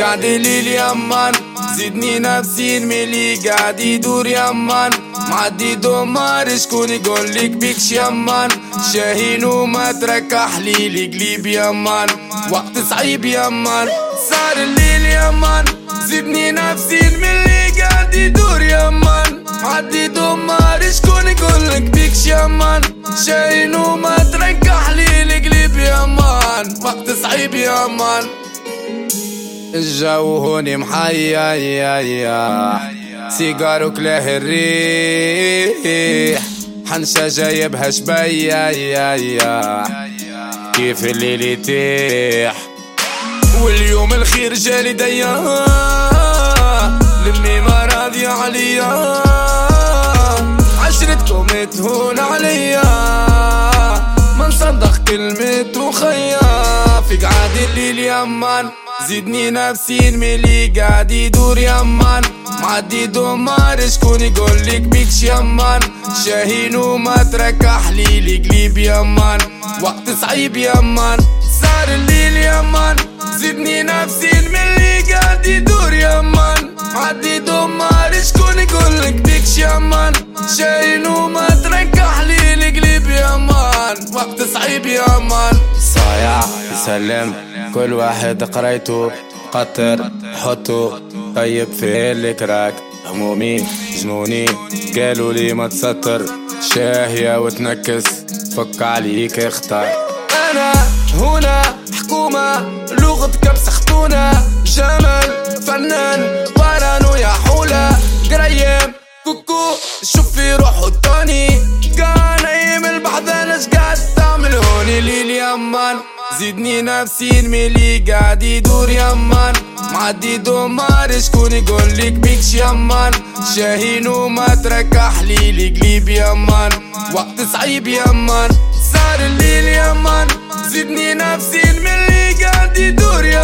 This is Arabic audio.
قاعد الليل يمان زدني نفسي الملي قاعد يدور يمان معدي دمار شكون يقولك بيكش يمان شاهين وما تركح لي قليب يمان وقت صعيب يمان صار الليل يمان زدني نفسي الملي قاعد يدور يمان معدي دمار شكون يقولك بيكش يمان شاهين وما تركح لي قليب يمان وقت صعيب يمان الجو هوني محيا سيجار وكلاه الريح حنشا جايبها شبيا كيف الليل يتيح واليوم الخير جالي ديا لمي ما راضية عليا عشرتكم تهون عليا ما نصدق كلمة وخيا في قعد الليل يمان زدني نفسي الملي قاعد يدور يمان معدي دمار شكون يقولك بيكش يمان شاهين وما تركح لي قليب يمان وقت صعيب يمان صار الليل يمان زدني نفسي الملي قاعد يدور يمان معدي دمار شكون يقولك بيكش يمان شاهين وما تركح لي قليب يمان وقت صعيب يمان صايع يسلم كل واحد قريته قطر حطه طيب في الكراك همومي جنوني قالوا لي ما تستر شاهية وتنكس فك عليك اختار انا هنا حكومة لغة كبس خطونة جمال فنان ورانو يا حولة قريم كوكو شوف في روحه التاني كان نايم البحث انا قاعد تعمل هوني ليل يمان زدني نفسي الملي قاعد يدور يمان معدي دمار شكون يقولك بيكش يمان شاهين وما تركح لي قليب يمان وقت صعيب يمان صار الليل يمان زدني نفسي الملي قاعد يدور يمان